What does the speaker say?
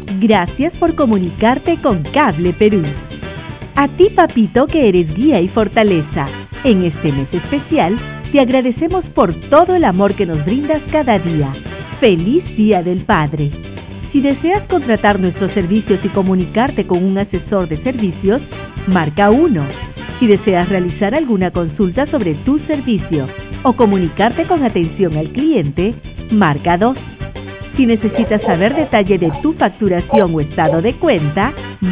Gracias por comunicarte con Cable Perú. A ti, papito, que eres guía y fortaleza. En este mes especial, te agradecemos por todo el amor que nos brindas cada día. ¡Feliz Día del Padre! Si deseas contratar nuestros servicios y comunicarte con un asesor de servicios, marca 1. Si deseas realizar alguna consulta sobre tu servicio o comunicarte con atención al cliente, marca 2. Si necesitas saber detalle de tu facturación o estado de cuenta,